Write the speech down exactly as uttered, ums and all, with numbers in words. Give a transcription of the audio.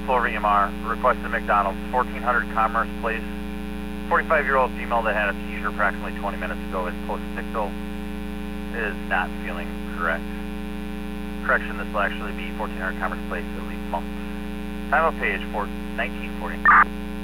Florida E M R, requested McDonald's, fourteen hundred Commerce Place. forty-five-year-old female that had a seizure approximately twenty minutes ago is post-ictal, is not feeling correct. Correction, this will actually be fourteen hundred Commerce Place, it'll be months. Time of page, nineteen forty.